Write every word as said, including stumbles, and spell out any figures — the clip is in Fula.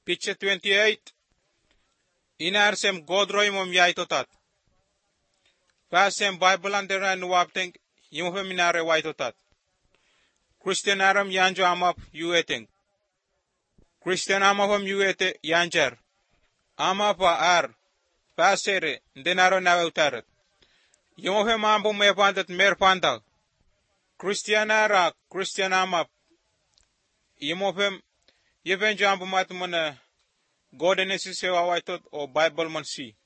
Picture twenty-eight. Inarsem godroimom yaitotat. Pasem Bible anderan wapteng yimofeminare waitotat. Christianaram yanjo amap yueteng. Christian amapam yuete yanjar. Amapa ar. Pasere ndenaro nautarat. Yimofem ambo mepantat merpantag. Christianara Christian amap. Yimofem yevenjo ambo matmana God enesis sewa waitot o Bible man si.